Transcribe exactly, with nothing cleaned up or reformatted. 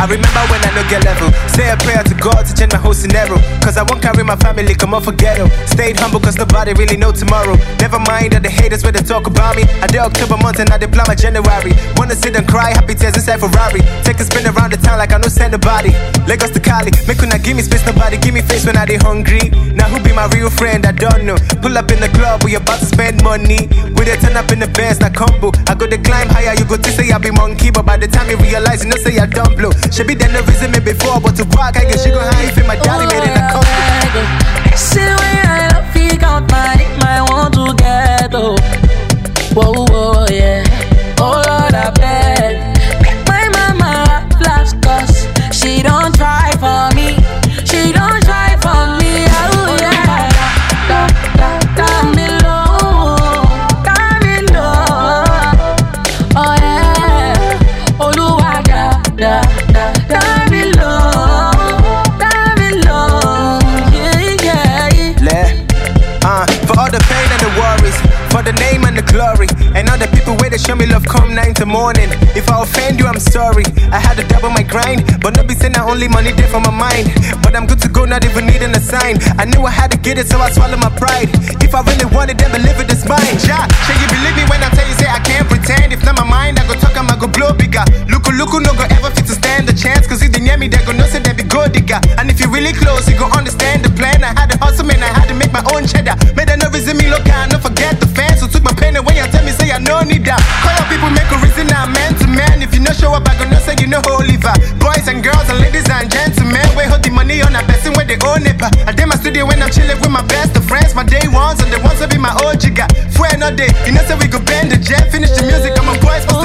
I remember when I no get level. Say a prayer to God to change my whole scenario. Cause I won't carry my family, come off a ghetto. Stayed humble cause nobody really know tomorrow. Never mind all the haters when they talk about me. I did October month and I did plan my January. Wanna sit and cry, happy tears inside Ferrari. Take a spin around the town like I know send nobody. Lagos to Cali, make una give me space, nobody give me face when I dey hungry. Now who be my real friend, I don't know. Pull up in the club, we about to spend money. We dey turn up in the Benz, na combo. I go to climb higher, you go to say I be monkey. But by the time you realize, you know say I don't blow. She be there no reason me before, but to walk, I guess she go high if my daddy made it a combo. See the way I love, he got my, my want to get oh. Whoa, whoa, yeah. Oh Lord, I beg. My mama flash cause she don't try for me. She don't try for me. Oh yeah. Da, da, da, me low. Da, me low. Oh yeah. Oluwa da, da, da, da, me low. Da, me low. Yeah, yeah. Le, uh, for all the pain and the worries, for the name and the glory, and all the people where they show me love come nine to morning. If I offend you, I'm sorry. I had to double my grind, but no be saying I only money there for my mind. But I'm good to go, not even needing a sign. I knew I had to get it, so I swallow my pride. If I really wanted, then believe it, it's mine. Yeah, shall you believe me when I tell you, say I can't pretend. If not my mind, I go talk, I'm go blow bigger. Look, look, no go ever fit to stand the chance. Cause if they near me, they go know say they be good digger. And if you really close, you go understand the plan. I had to hustle, man, I had to make my own cheddar. Made a no reason me look, I no forget the fans. So took my pain away and tell me, say I no need that. Call your people, make a reason I'm man to man. If you no show up, I go no say you know holy vibe. Boys and girls and ladies and gentlemen, we hold the money on a person where they own it. I did my studio when I'm chilling with my best of friends. My day ones and the ones that be my old jigger. Friend all day, you know say we go bend the jet. Finish the music, I'm a boy.